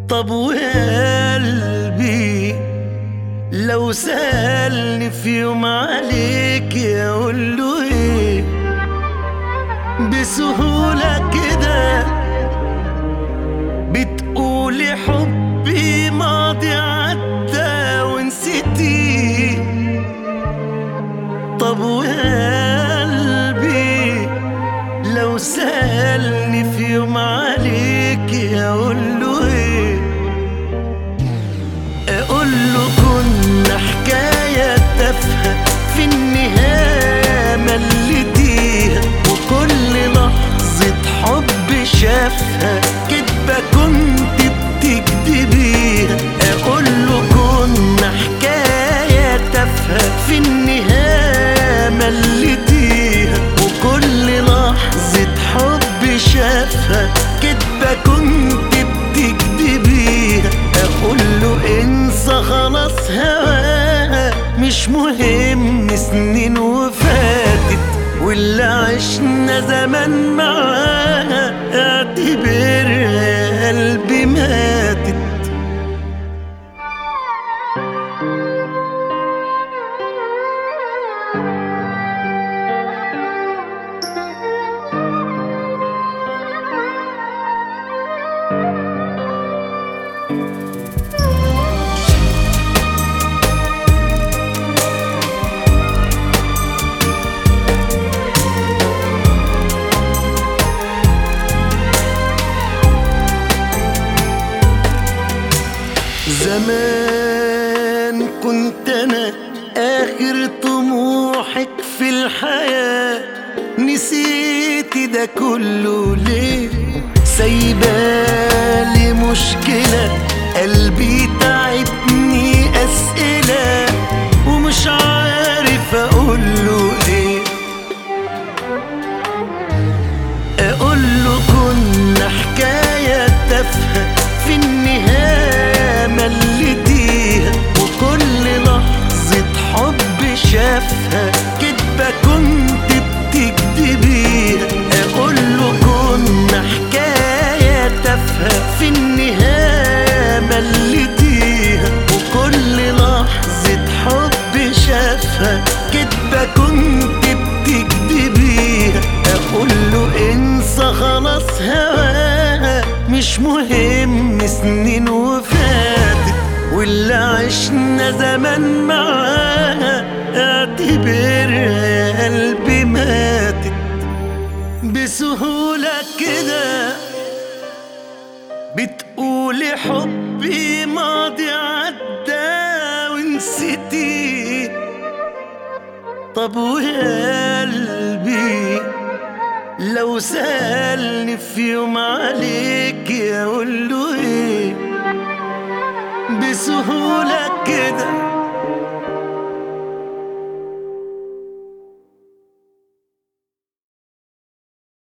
طب وقلبي لو سألني في يوم عليك اقول له ايه؟ بسهولة كده بتقولي حبي ماضي عدى ونسيتي. طب وقلبي لو سألني في يوم عليك اقول له ايه؟ اقول له كنا حكاية تافهة في النهاية مليتيها، وكل لحظة حب شافها كدبة كنت بتكدبيها. اقول له كنا حكاية تافهة في النهاية مليتيها، وكل لحظة حب شافها كدبة كنت بتكدبيها. اقول له انسى خلاص هواها، مش مهم سنين وفاتت، واللي عشنا زمان معاها اعتبرها قلبي ماتت. زمان كنت انا اخر طموحك في الحياة، نسيتي ده كله ليه؟ سايبالي مشكلة قلبي تعبني اسئلة ومش عارف اقوله ايه. اقوله كنا حكاية تافهة في النهاية مليتيها، وكل لحظة حب شافها كدبة كنت بتكدبيها. اقوله كنا حكاية تافهة في النهاية مليتيها، وكل لحظة حب شافها كدبة كنت بتكدبيها. اقوله انسى خلاص هواها، مش مهم سنين وفاتت، واللي عشنا زمان معاها اعتبرها قلبي ماتت. بسهولة كده بتقولي حبي ماضي عدى ونسيتي. طب وقلبي لو سألني في يوم عليك اقول له ايه؟ بسهولة كده